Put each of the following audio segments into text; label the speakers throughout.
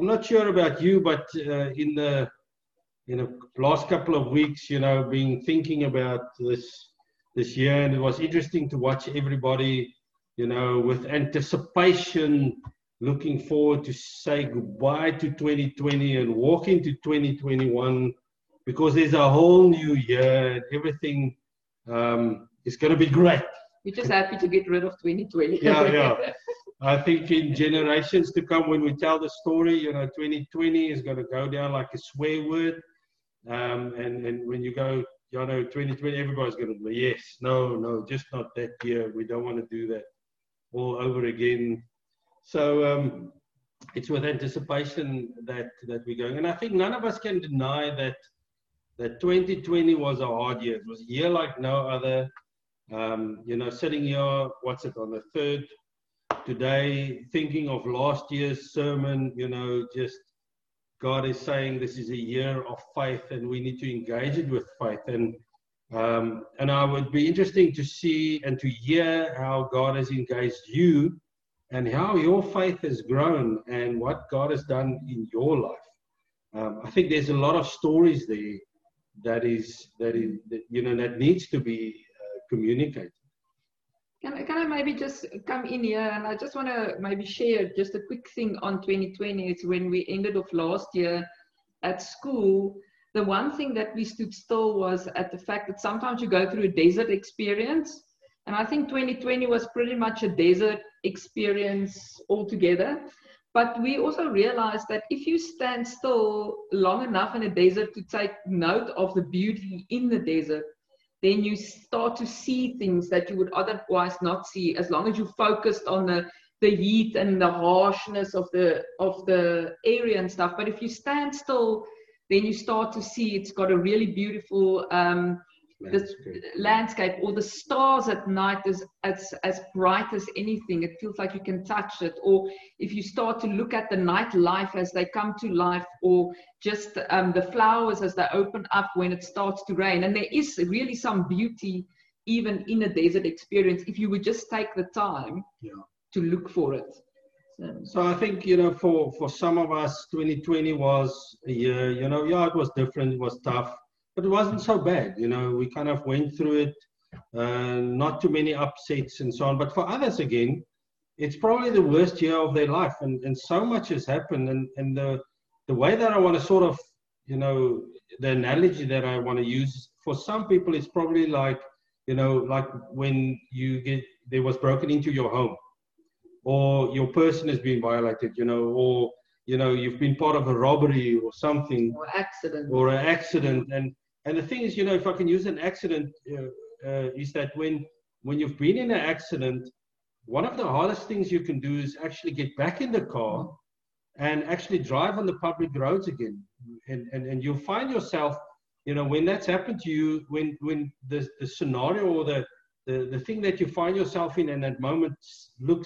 Speaker 1: I'm not sure about you, but in the last couple of weeks, been thinking about this year, and it was interesting to watch everybody, with anticipation, looking forward to say goodbye to 2020 and walk into 2021, because there's a whole new year and everything is going to be great.
Speaker 2: We're just happy to get rid of 2020.
Speaker 1: Yeah. I think in generations to come, when we tell the story, 2020 is going to go down like a swear word. And when you go, 2020, everybody's going to be, yes, no, just not that year. We don't want to do that all over again. So it's with anticipation that we're going. And I think none of us can deny that 2020 was a hard year. It was a year like no other. Sitting here, on the 3rd today, thinking of last year's sermon, just God is saying this is a year of faith and we need to engage it with faith. And I would be interesting to see and to hear how God has engaged you and how your faith has grown and what God has done in your life. I think there's a lot of stories there that needs to be communicated.
Speaker 2: Can I maybe just come in here, and I just want to maybe share just a quick thing on 2020. It's when we ended off last year at school. The one thing that we stood still was at the fact that sometimes you go through a desert experience. And I think 2020 was pretty much a desert experience altogether. But we also realized that if you stand still long enough in a desert to take note of the beauty in the desert, then you start to see things that you would otherwise not see, as long as you focused on the heat and the harshness of the area and stuff. But if you stand still, then you start to see it's got a really beautiful landscape, or the stars at night is as bright as anything. It feels like you can touch it. Or if you start to look at the night life as they come to life, or just the flowers as they open up when it starts to rain. And there is really some beauty even in a desert experience if you would just take the time to look for it.
Speaker 1: So I think, for some of us, 2020 was a year, it was different, it was tough. But it wasn't so bad, we kind of went through it, not too many upsets and so on. But for others, again, it's probably the worst year of their life. And so much has happened. And the way that I want to sort of, the analogy that I want to use, for some people, it's probably like, like when there was broken into your home, or your person has been violated, or, you've been part of a robbery or something. Or an accident. And the thing is, if I can use an accident, is that when you've been in an accident, one of the hardest things you can do is actually get back in the car and actually drive on the public roads again. And you'll find yourself, when that's happened to you, when the scenario or the thing that you find yourself in that moment looks,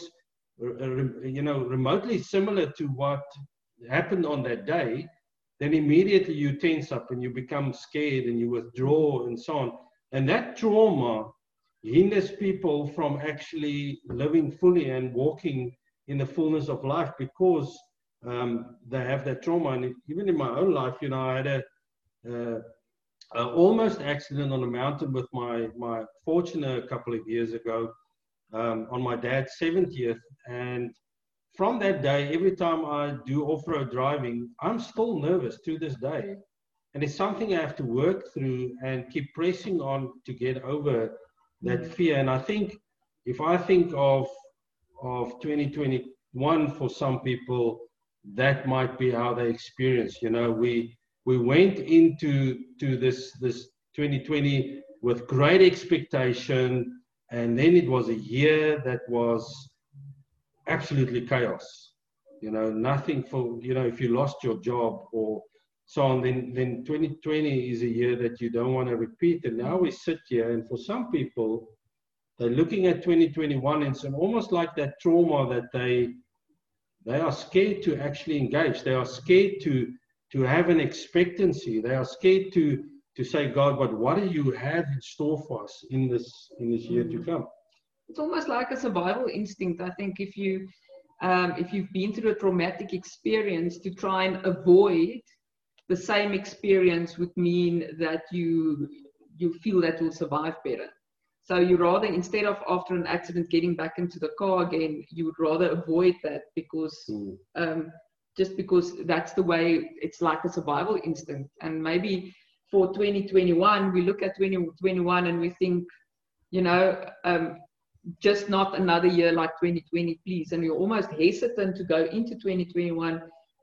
Speaker 1: remotely similar to what happened on that day, then immediately you tense up and you become scared and you withdraw and so on. And that trauma hinders people from actually living fully and walking in the fullness of life, because they have that trauma. And even in my own life, I had a almost accident on a mountain with my fortune a couple of years ago, on my dad's 70th. And from that day, every time I do off-road driving, I'm still nervous to this day. And it's something I have to work through and keep pressing on to get over that fear. And I think, if I think of 2021 for some people, that might be how they experience. We went into this 2020 with great expectation, and then it was a year that was absolutely chaos. Nothing for, if you lost your job or so on, then 2020 is a year that you don't want to repeat. And now we sit here, and for some people, they're looking at 2021, and it's almost like that trauma that they are scared to actually engage. They are scared to have an expectancy. They are scared to say, God, but what do you have in store for us in this year to come?
Speaker 2: It's almost like a survival instinct. I think if you if you've been through a traumatic experience, to try and avoid the same experience would mean that you feel that you'll survive better. So you rather, instead of after an accident getting back into the car again, you would rather avoid that because just because that's the way, it's like a survival instinct. And maybe for 2021, we look at 2021 and we think, you know, just not another year like 2020, please. And you're almost hesitant to go into 2021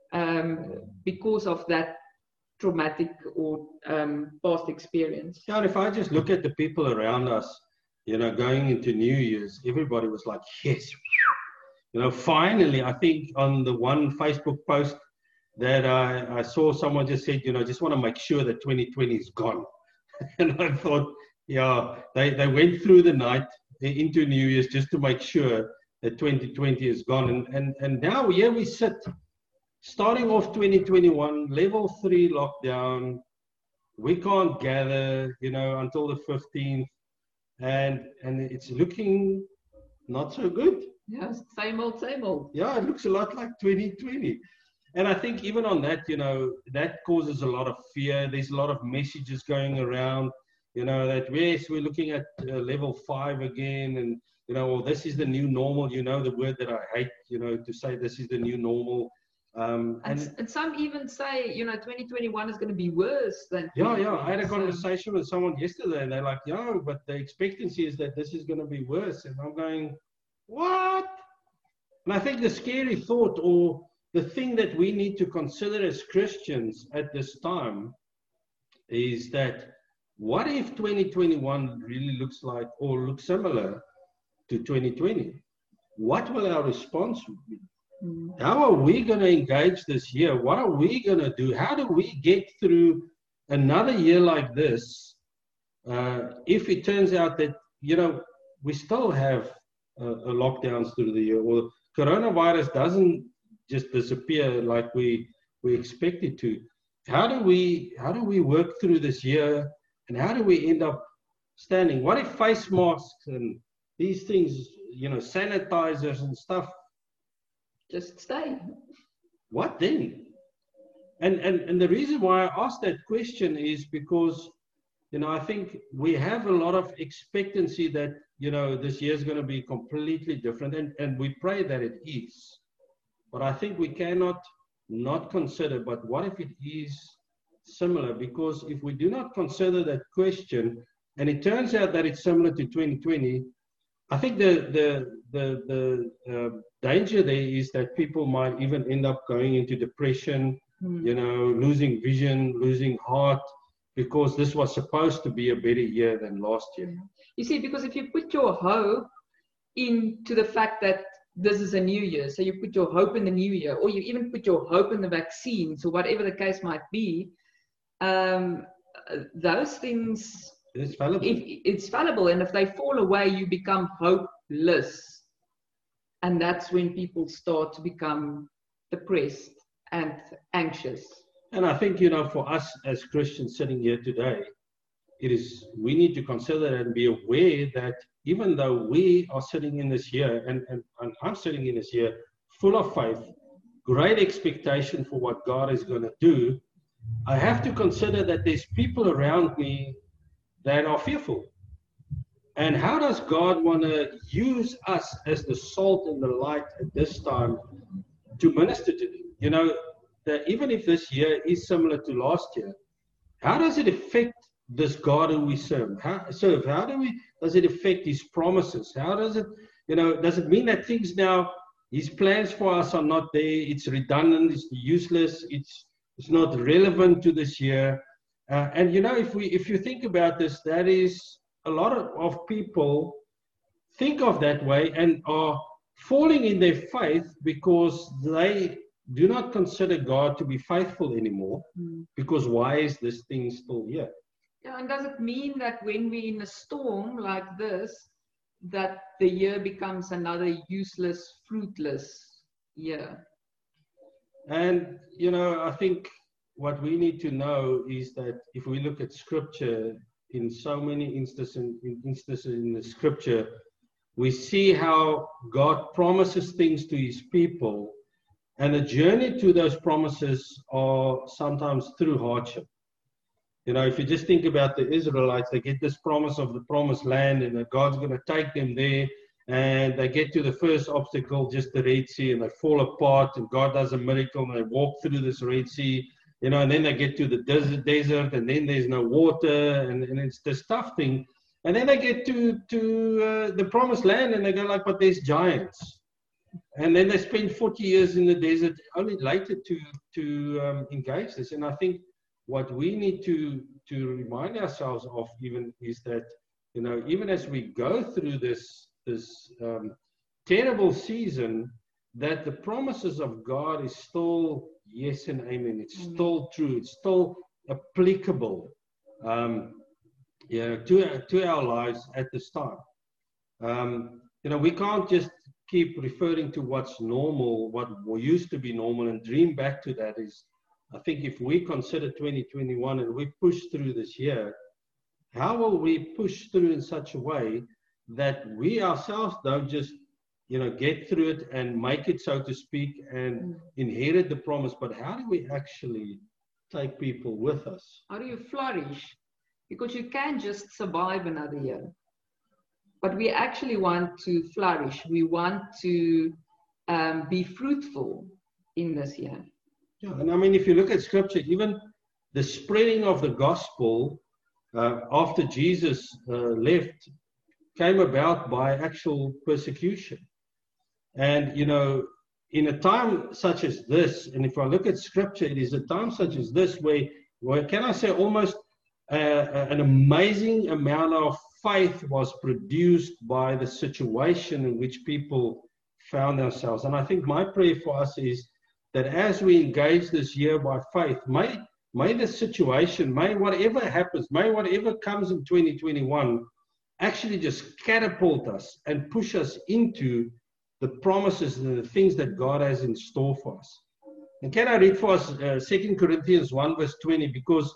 Speaker 2: because of that traumatic or past experience.
Speaker 1: Yeah, and if I just look at the people around us, you know, going into New Year's, everybody was like, yes, you know, finally. I think on the one Facebook post that I saw, someone just said, you know, just want to make sure that 2020 is gone. And I thought, yeah, they went through the night into New Year's just to make sure that 2020 is gone. And now here we sit, starting off 2021, level 3 lockdown. We can't gather, you know, until the 15th. And it's looking not so good.
Speaker 2: Yeah, same old, same old.
Speaker 1: Yeah, it looks a lot like 2020. And I think even on that, you know, that causes a lot of fear. There's a lot of messages going around, you know, that yes, we're looking at level 5 again. And, you know, well, this is the new normal, you know, the word that I hate, you know, to say this is the new normal.
Speaker 2: And some even say, you know, 2021 is going to be worse than.
Speaker 1: Yeah. I had a conversation with someone yesterday, and they're like, yeah, but the expectancy is that this is going to be worse. And I'm going, what? And I think the scary thought, or the thing that we need to consider as Christians at this time, is that what if 2021 really looks like or looks similar to 2020? What will our response be? How are we going to engage this year? What are we going to do? How do we get through another year like this if it turns out that, you know, we still have lockdowns through the year, or coronavirus doesn't just disappear like we expect it to? How do we work through this year, and how do we end up standing? What if face masks and these things, you know, sanitizers and stuff,
Speaker 2: just stay?
Speaker 1: What then? And the reason why I asked that question is because, you know, I think we have a lot of expectancy that, you know, this year is going to be completely different, and we pray that it is. But I think we cannot not consider, but what if it is similar? Because if we do not consider that question, and it turns out that it's similar to 2020, I think the danger there is that people might even end up going into depression, you know, losing vision, losing heart, because this was supposed to be a better year than last year.
Speaker 2: You see, because if you put your hope into the fact that this is a new year, so you put your hope in the new year, or you even put your hope in the vaccines, or whatever the case might be, those things,
Speaker 1: it's fallible.
Speaker 2: It's fallible, and if they fall away, you become hopeless. And that's when people start to become depressed and anxious.
Speaker 1: And I think, you know, for us as Christians sitting here today, we need to consider and be aware that even though we are sitting in this year, and I'm sitting in this year full of faith, great expectation for what God is going to do, I have to consider that there's people around me that are fearful. And how does God want to use us as the salt and the light at this time to minister to them? You know, that even if this year is similar to last year, how does it affect this God who we serve? Does it affect his promises? How does it, you know, does it mean that things now, his plans for us are not there, it's redundant, it's useless, it's not relevant to this year? And, you know, if you think about this, that is, a lot of people think of that way and are falling in their faith because they do not consider God to be faithful anymore. Because why is this thing still here?
Speaker 2: Yeah, and does it mean that when we're in a storm like this, that the year becomes another useless, fruitless year?
Speaker 1: And, you know, I think what we need to know is that if we look at Scripture, in so many instances in the Scripture, we see how God promises things to his people, and the journey to those promises are sometimes through hardship. You know, if you just think about the Israelites, they get this promise of the promised land, and that God's going to take them there, and they get to the first obstacle, just the Red Sea, and they fall apart, and God does a miracle, and they walk through this Red Sea, you know, and then they get to the desert, and then there's no water, and it's this tough thing. And then they get to the promised land, and they go like, but there's giants. And then they spend 40 years in the desert, only later to engage this. And I think what we need to remind ourselves of even is that, you know, even as we go through this terrible season, that the promises of God is still yes and amen. It's still true. It's still applicable, to our lives at this time. You know, we can't just keep referring to what's normal, what used to be normal, and dream back to that. Is, I think, if we consider 2021 and we push through this year, how will we push through in such a way that we ourselves don't just, you know, get through it and make it, so to speak, and inherit the promise, but how do we actually take people with us?
Speaker 2: How do you flourish? Because you can't just survive another year. But we actually want to flourish. We want to be fruitful in this year.
Speaker 1: Yeah, and I mean, if you look at Scripture, even the spreading of the gospel after Jesus left came about by actual persecution. And, you know, in a time such as this, and if I look at Scripture, it is a time such as this where can I say, almost an amazing amount of faith was produced by the situation in which people found themselves. And I think my prayer for us is that as we engage this year by faith, may the situation, may whatever happens, may whatever comes in 2021 actually just catapult us and push us into the promises and the things that God has in store for us. And can I read for us 2 Corinthians 1 verse 20, because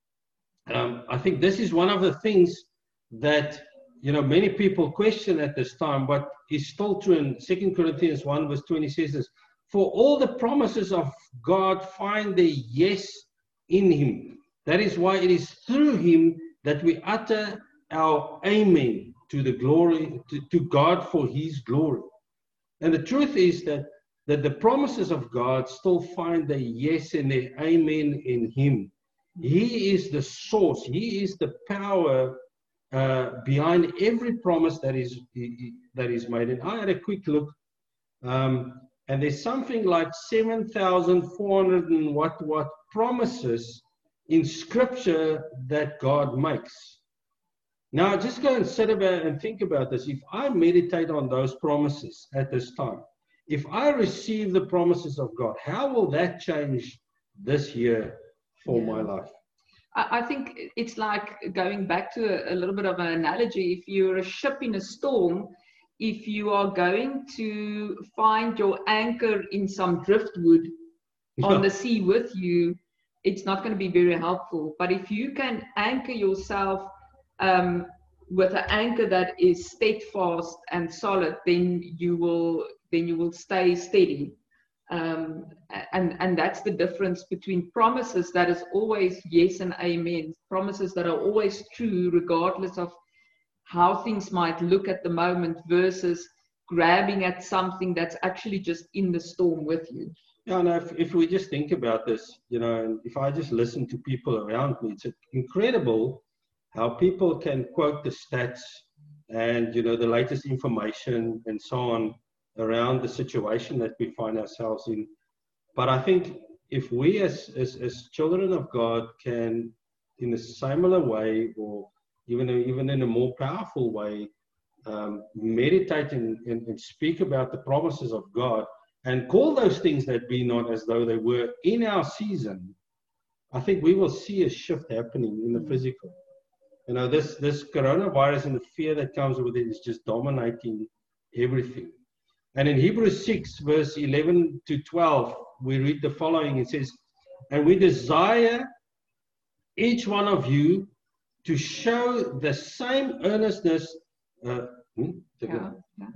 Speaker 1: I think this is one of the things that, you know, many people question at this time, but is still true. In 2 Corinthians 1 verse 20 says this: for all the promises of God find their yes in him. That is why it is through him that we utter our amen to the glory, to God for his glory. And the truth is that the promises of God still find their yes and their amen in him. He is the source. He is the power behind every promise that is made. And I had a quick look, and there's something like 7,400 and what promises in Scripture that God makes. Now, just go and sit about and think about this. If I meditate on those promises at this time, if I receive the promises of God, how will that change this year for my life?
Speaker 2: I think it's like going back to a little bit of an analogy. If you're a ship in a storm, if you are going to find your anchor in some driftwood on the sea with you, it's not going to be very helpful. But if you can anchor yourself with an anchor that is steadfast and solid, then you will stay steady. And that's the difference between promises that is always yes and amen, promises that are always true regardless of how things might look at the moment, versus grabbing at something that's actually just in the storm with you.
Speaker 1: Yeah, no, if we just think about this, you know, and if I just listen to people around me, it's incredible how people can quote the stats and, you know, the latest information and so on around the situation that we find ourselves in. But I think if we as children of God can, in a similar way, or even in a more powerful way, meditate and speak about the promises of God and call those things that be not as though they were in our season, I think we will see a shift happening in the physical. You know, this coronavirus and the fear that comes with it is just dominating everything. And in Hebrews 6, verse 11 to 12, we read the following. It says, and we desire each one of you to show the same earnestness.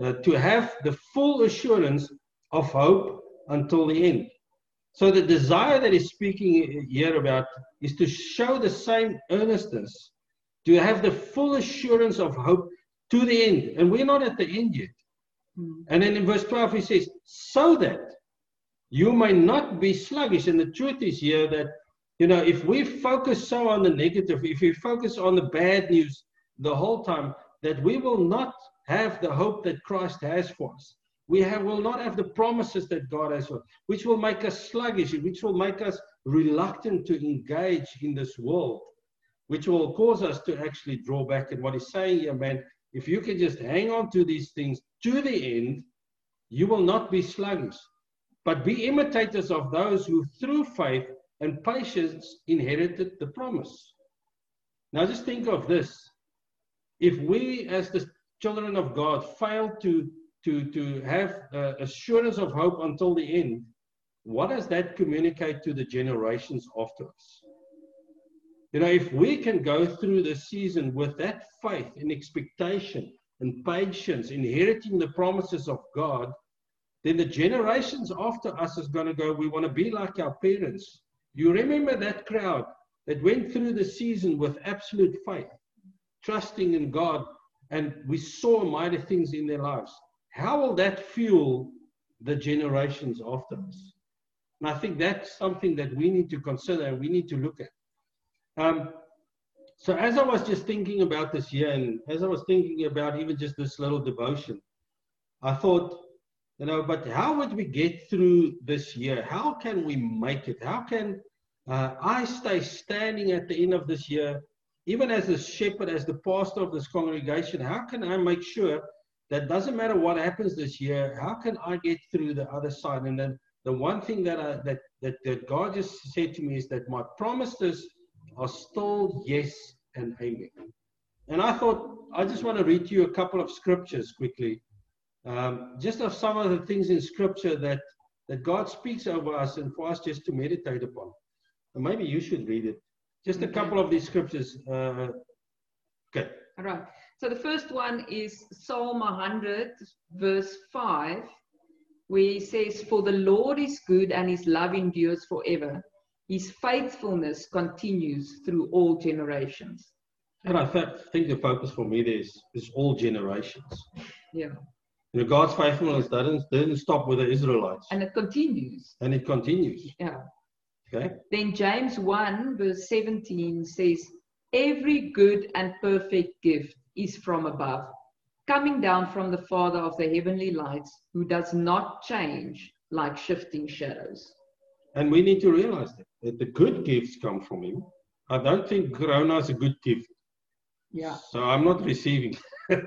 Speaker 1: to have the full assurance of hope until the end. So the desire that he's speaking here about is to show the same earnestness, to have the full assurance of hope to the end. And we're not at the end yet. And then in verse 12 he says, so that you may not be sluggish. And the truth is here that, you know, if we focus so on the negative, if we focus on the bad news the whole time, that we will not have the hope that Christ has for us. We will not have the promises that God has for us, which will make us sluggish, which will make us reluctant to engage in this world, which will cause us to actually draw back. And what he's saying here, man, if you can just hang on to these things to the end, you will not be sluggish, but be imitators of those who through faith and patience inherited the promise. Now just think of this. If we as the children of God fail to have assurance of hope until the end, what does that communicate to the generations after us? You know, if we can go through the season with that faith and expectation and patience, inheriting the promises of God, then the generations after us is going to go, we want to be like our parents. You remember that crowd that went through the season with absolute faith, trusting in God, and we saw mighty things in their lives. How will that fuel the generations after us? And I think that's something that we need to consider and we need to look at. So as I was just thinking about this year, and as I was thinking about even just this little devotion, I thought, you know, but how would we get through this year? How can we make it? How can I stay standing at the end of this year, even as a shepherd, as the pastor of this congregation? How can I make sure that doesn't matter what happens this year, how can I get through the other side? And then the one thing that God just said to me is that my promises are still yes and amen. And I thought, I just want to read to you a couple of scriptures quickly, just of some of the things in scripture that God speaks over us and for us just to meditate upon. And maybe you should read it. Just a couple of these scriptures. Okay.
Speaker 2: All right. So the first one is Psalm 100, verse 5, where he says, for the Lord is good and his love endures forever. His faithfulness continues through all generations.
Speaker 1: And I think the focus for me there is all generations.
Speaker 2: Yeah.
Speaker 1: You know, God's faithfulness didn't stop with the Israelites.
Speaker 2: And it continues.
Speaker 1: And it continues.
Speaker 2: Yeah.
Speaker 1: Okay.
Speaker 2: Then James 1, verse 17 says, every good and perfect gift is from above, coming down from the Father of the heavenly lights, who does not change like shifting shadows. And
Speaker 1: we need to realize that the good gifts come from him. I don't think Corona is a good gift.
Speaker 2: Yeah.
Speaker 1: So I'm not receiving.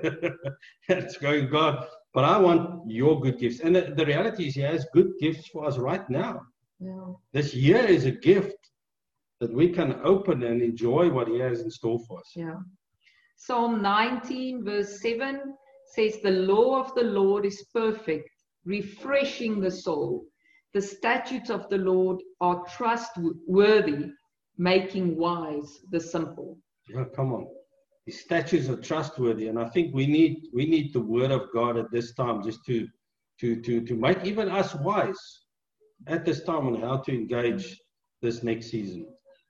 Speaker 1: It's going, God, but I want your good gifts. And the reality is he has good gifts for us right now.
Speaker 2: Yeah.
Speaker 1: This year is a gift that we can open and enjoy what he has in store for us.
Speaker 2: Yeah. Psalm 19, verse 7 says, the law of the Lord is perfect, refreshing the soul. The statutes of the Lord are trustworthy, making wise the simple.
Speaker 1: Yeah, come on. The statutes are trustworthy, and I think we need the word of God at this time just to make even us wise at this time on how to engage this next season.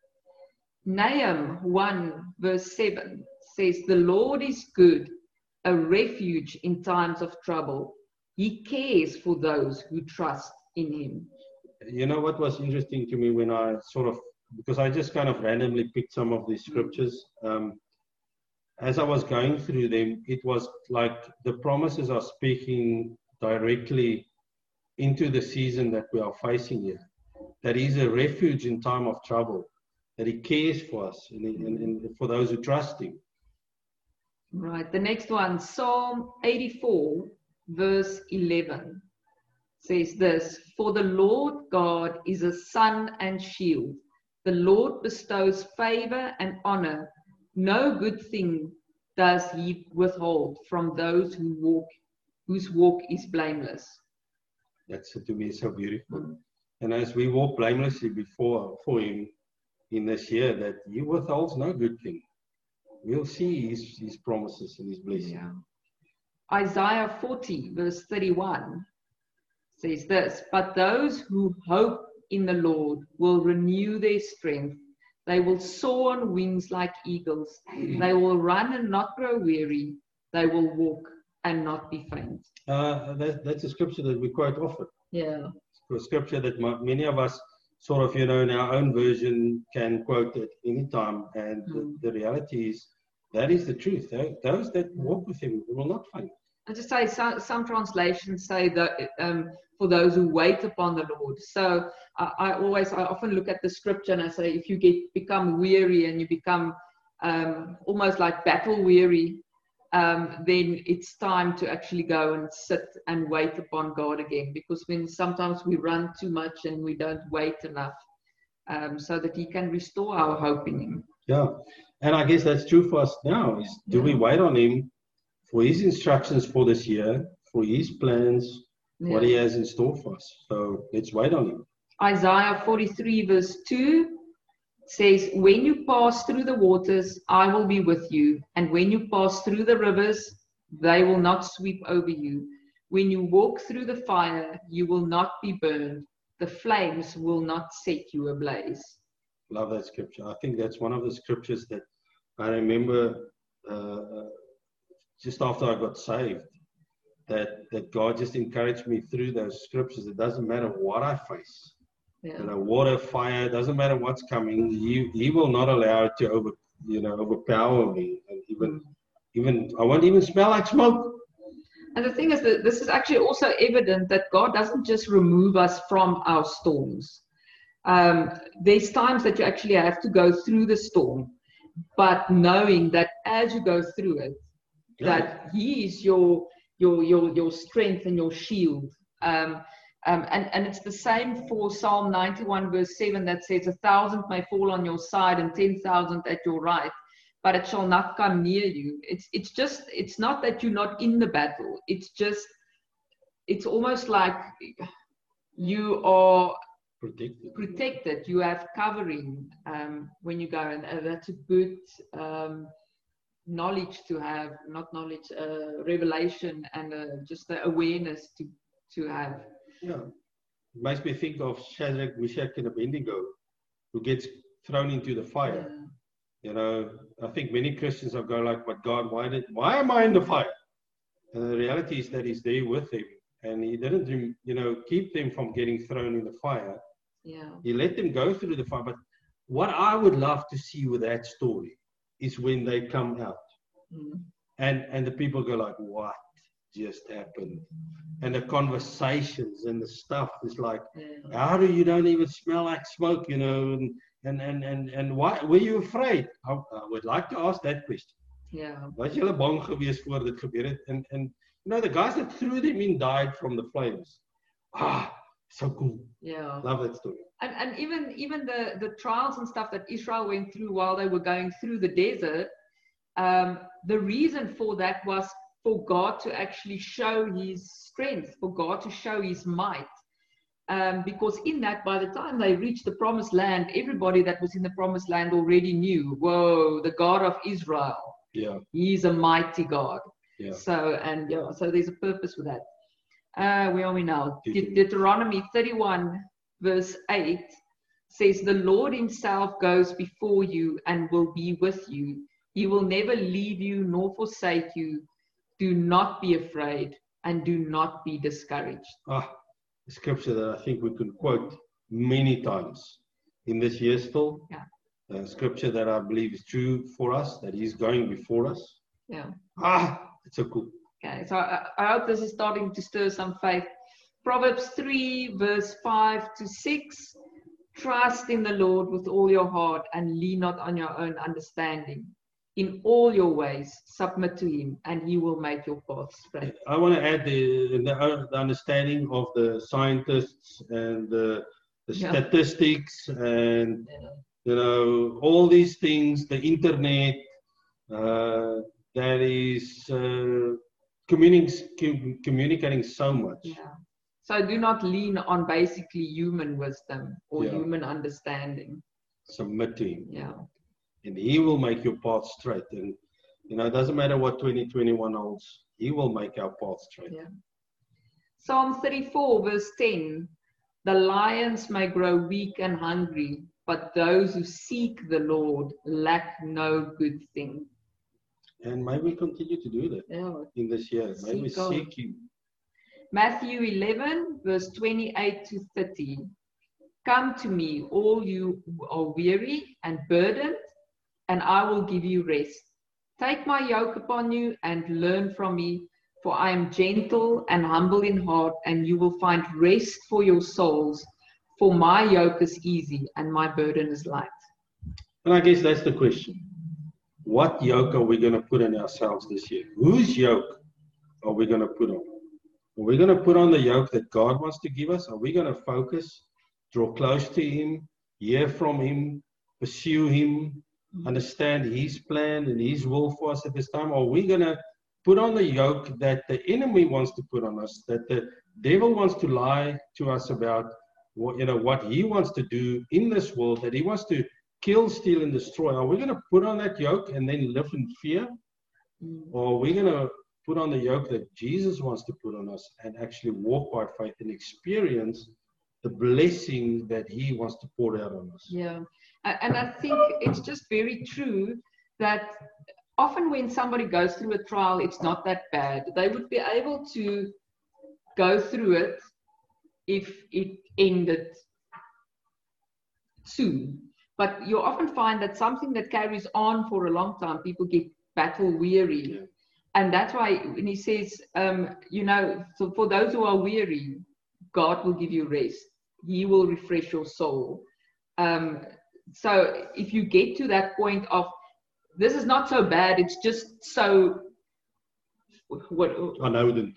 Speaker 2: Nahum 1, verse 7 says, the Lord is good, a refuge in times of trouble. He cares for those who trust in him.
Speaker 1: You know what was interesting to me when I because I just kind of randomly picked some of these scriptures. As I was going through them, it was like the promises are speaking directly into the season that we are facing here. That he's a refuge in time of trouble, that he cares for us and for those who trust him.
Speaker 2: Right, the next one, Psalm 84, verse 11, says this, for the Lord God is a sun and shield. The Lord bestows favor and honor. No good thing does he withhold from those whose walk is blameless.
Speaker 1: That's to me so beautiful. And as we walk blamelessly for him in this year, that he withholds no good thing. We'll see his promises and his blessing.
Speaker 2: Yeah. Isaiah 40 verse 31 says this, but those who hope in the Lord will renew their strength. They will soar on wings like eagles. They will run and not grow weary. They will walk and not be faint.
Speaker 1: That's a scripture that we quote often.
Speaker 2: Yeah.
Speaker 1: It's a scripture that many of us sort of, in our own version can quote at any time. And the reality is, that is the truth. Those that walk with him will not faint.
Speaker 2: And to say, some translations say that for those who wait upon the Lord. So I often look at the scripture and I say, if you become weary and you become almost like battle weary, then it's time to actually go and sit and wait upon God again. Because sometimes we run too much and we don't wait enough, so that he can restore our hope in him.
Speaker 1: Yeah. And I guess that's true for us now, is do we wait on him for his instructions for this year, for his plans, what he has in store for us? So let's wait on him.
Speaker 2: Isaiah 43 verse 2 says, when you pass through the waters, I will be with you. And when you pass through the rivers, they will not sweep over you. When you walk through the fire, you will not be burned. The flames will not set you ablaze.
Speaker 1: Love that scripture. I think that's one of the scriptures that I remember just after I got saved, that God just encouraged me through those scriptures. It doesn't matter what I face. Water, fire, doesn't matter what's coming. He will not allow it to overpower me. And even I won't even smell like smoke.
Speaker 2: And the thing is that this is actually also evident that God doesn't just remove us from our storms. There's times that you actually have to go through the storm, but knowing that as you go through it, that he is your strength and your shield. And it's the same for Psalm 91 verse 7 that says, 1,000 may fall on your side and 10,000 at your right, but it shall not come near you. It's not that you're not in the battle. It's almost like you are protected. You have covering when you go, and that's a good knowledge to have, not knowledge, revelation, and just the awareness to have.
Speaker 1: Yeah, it makes me think of Shadrach, Meshach, and Abednego, who gets thrown into the fire. I think many Christians will go like, but God, why am I in the fire? And the reality is that he's there with them, and he didn't, keep them from getting thrown in the fire.
Speaker 2: Yeah.
Speaker 1: He let them go through the fire. But what I would love to see with that story is when they come out, and the people go like, what just happened? And the conversations and the stuff is like, how do you don't even smell like smoke, and why were you afraid? I would like to ask that question. Was julle bang geweest voor dit gebeur het? And the guys that threw them in died from the flames. So cool.
Speaker 2: Yeah.
Speaker 1: Love that story.
Speaker 2: And even the trials and stuff that Israel went through while they were going through the desert, the reason for that was for God to actually show his strength, for God to show his might. Because in that, by the time they reached the promised land, everybody that was in the promised land already knew, whoa, the God of Israel, he's a mighty God. So there's a purpose for that. Where are we now? Deuteronomy 31 verse 8 says, the Lord himself goes before you and will be with you. He will never leave you nor forsake you. Do not be afraid and do not be discouraged. A
Speaker 1: scripture that I think we could quote many times in this year still. A scripture that I believe is true for us, that he's going before us. It's so cool.
Speaker 2: Okay, so I hope this is starting to stir some faith. Proverbs 3 verse 5 to 6. Trust in the Lord with all your heart and lean not on your own understanding. In all your ways, submit to him, and he will make your path straight.
Speaker 1: I want to add the understanding of the scientists and the statistics and all these things, the internet that is communicating so much.
Speaker 2: So do not lean on basically human wisdom or human understanding.
Speaker 1: Submit to him. And he will make your path straight. And it doesn't matter what 2021 holds He will make our path straight.
Speaker 2: Yeah. Psalm 34 verse 10. The lions may grow weak and hungry, but those who seek the Lord lack no good thing.
Speaker 1: And may we continue to do that in this year. May we seek Him.
Speaker 2: Matthew 11 verse 28 to 30. Come to me, all you who are weary and burdened, and I will give you rest. Take my yoke upon you and learn from me, for I am gentle and humble in heart, and you will find rest for your souls. For my yoke is easy and my burden is light.
Speaker 1: And I guess that's the question. What yoke are we going to put on ourselves this year? Whose yoke are we going to put on? Are we going to put on the yoke that God wants to give us? Are we going to focus, draw close to Him, hear from Him, pursue Him, understand His plan and His will for us at this time? Or are we going to put on the yoke that the enemy wants to put on us, that the devil wants to lie to us about, what he wants to do in this world, that he wants to kill, steal, and destroy? Are we going to put on that yoke and then live in fear? Or are we going to put on the yoke that Jesus wants to put on us and actually walk by faith and experience the blessing that He wants to pour out on us?
Speaker 2: Yeah, and I think it's just very true that often when somebody goes through a trial, it's not that bad. They would be able to go through it if it ended soon. But you often find that something that carries on for a long time, people get battle weary.
Speaker 1: Yeah.
Speaker 2: And that's why when he says, so for those who are weary, God will give you rest. He will refresh your soul. So if you get to that point of, this is not so bad, it's just so
Speaker 1: Aanhoudend.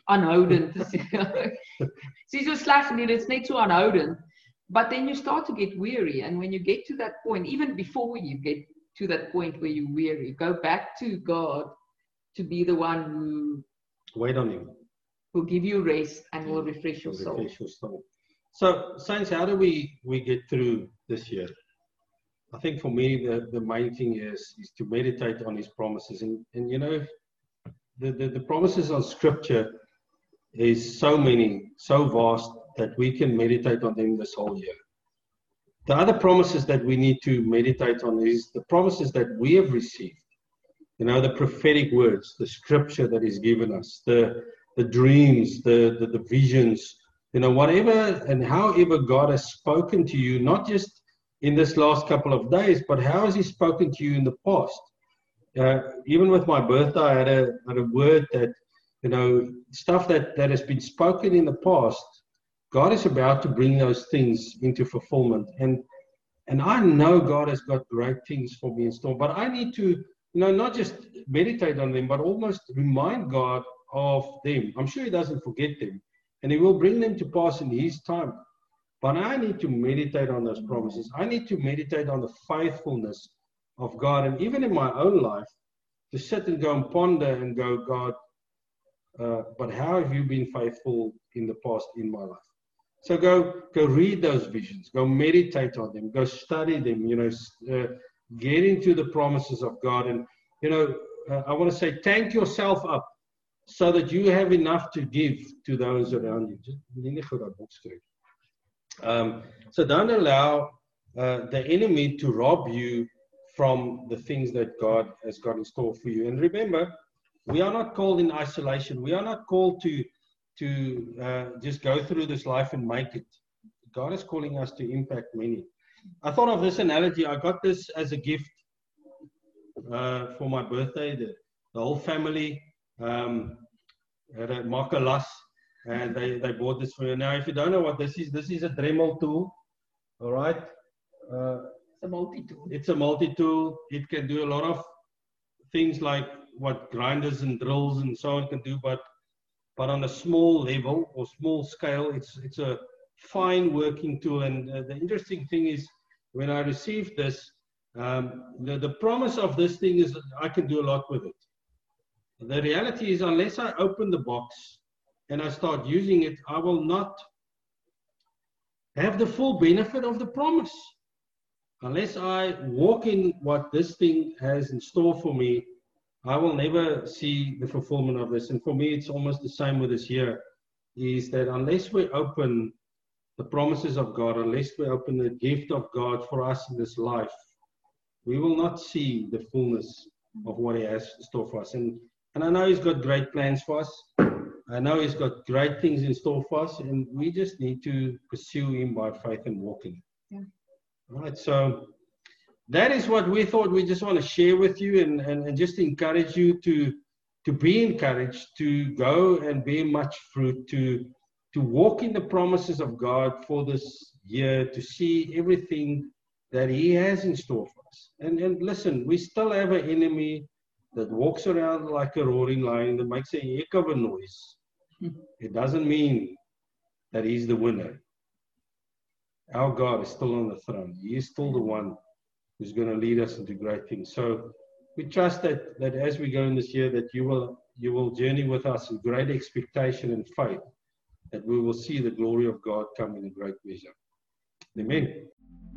Speaker 2: It's so slashed, it's not so aanhoudend. But then you start to get weary. And when you get to that point, even before you get to that point where you're weary, go back to God to be the one who
Speaker 1: wait on Him,
Speaker 2: will give you rest and will refresh your soul.
Speaker 1: So, saints, how do we get through this year? I think for me, the main thing is to meditate on His promises. And the promises on Scripture is so many, so vast, that we can meditate on them this whole year. The other promises that we need to meditate on is the promises that we have received. The prophetic words, the Scripture that is given us, the dreams, the visions, whatever and however God has spoken to you, not just in this last couple of days, but how has He spoken to you in the past? Even with my birthday, I had a word that, stuff that has been spoken in the past, God is about to bring those things into fulfillment. And I know God has got great things for me in store, but I need to, not just meditate on them, but almost remind God of them. I'm sure He doesn't forget them, and He will bring them to pass in His time. But I need to meditate on those promises. I need to meditate on the faithfulness of God. And even in my own life, to sit and go and ponder and go, God, but how have you been faithful in the past in my life? So go read those visions, go meditate on them, go study them, get into the promises of God. And, I want to say, tank yourself up so that you have enough to give to those around you. So don't allow the enemy to rob you from the things that God has got in store for you. And remember, we are not called in isolation. We are not called to just go through this life and make it. God is calling us to impact many. I thought of this analogy. I got this as a gift for my birthday. The whole family had a makalas, and they bought this for me. Now, if you don't know what this is a Dremel tool. All right.
Speaker 2: It's a multi-tool.
Speaker 1: It's a multi-tool. It can do a lot of things like what grinders and drills and so on can do, but on a small level or small scale, it's a fine working tool. And the interesting thing is, when I received this, the promise of this thing is that I can do a lot with it. The reality is, unless I open the box and I start using it, I will not have the full benefit of the promise. Unless I walk in what this thing has in store for me, I will never see the fulfillment of this. And for me, it's almost the same with this year, is that unless we open the promises of God, unless we open the gift of God for us in this life, we will not see the fullness of what He has in store for us. And I know He's got great plans for us. I know He's got great things in store for us, and we just need to pursue Him by faith and walking.
Speaker 2: Yeah.
Speaker 1: All right, so that is what we thought we just want to share with you, and just encourage you to be encouraged, to go and bear much fruit, to walk in the promises of God for this year, to see everything that He has in store for us. And listen, we still have an enemy that walks around like a roaring lion that makes a heck of a noise. It doesn't mean that he's the winner. Our God is still on the throne. He is still the one who's going to lead us into great things. So we trust that as we go in this year, that you will journey with us in great expectation and faith, that we will see the glory of God come in a great measure. Amen.